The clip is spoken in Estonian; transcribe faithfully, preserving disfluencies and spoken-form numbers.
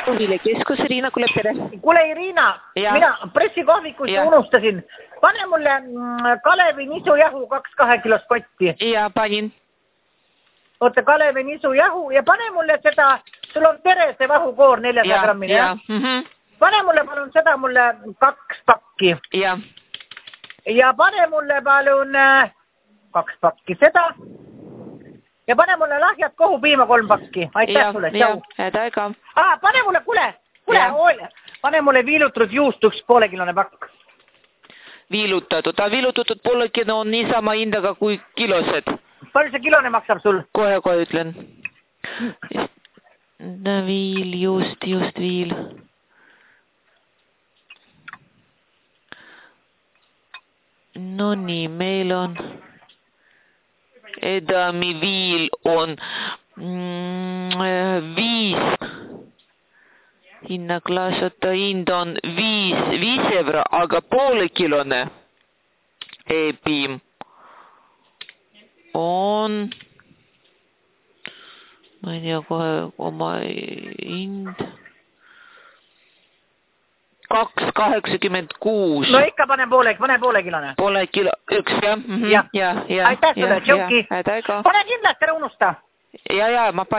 Kuhvile keskus, Riina, kuule tere. Kuule Iriina, ja. mina pressikohvikusse ja. unustasin. Pane mulle Kalevi nisujahu kaks kahe kilost kotti. Ja, panin. Oota, Kalevi nisujahu ja pane mulle seda, sul on Terese vahukoor neljäsaja grammini, ja? Mm -hmm. Pane mulle palun seda mulle kaks pakki. Ja. Ja pane mulle palun äh, kaks pakki seda. Ja pane mulle lahjad kohupiima kolm pakki. Aitäh ja, sulle. Ja, häda ega. Ah, pane mulle, kuule, kuule, ole. Pane mulle viilutatud juust üks poolekilone pakk. Viilutatud, aga viilutatud poolekilone on niisama hindaga kui kilosed. Palju see kilone maksab sul? Kohe, kohe ütlen. Viil, just, just viil. No nii, meil on edami viil on mm, viis. Hinnaklaasota hind on viis, viis euro, aga poolekilone e-piim on, ma ei tea kohe oma hind, kaks kaheksakümmend kuus. No ikka pane poole, pane poole kilone. Poole kilo, üks, jah. Mm -hmm. ja. ja, ja. Aitäh sulle, tšauki. Pane kindlasti ära unusta. Ja, ja, ma panen.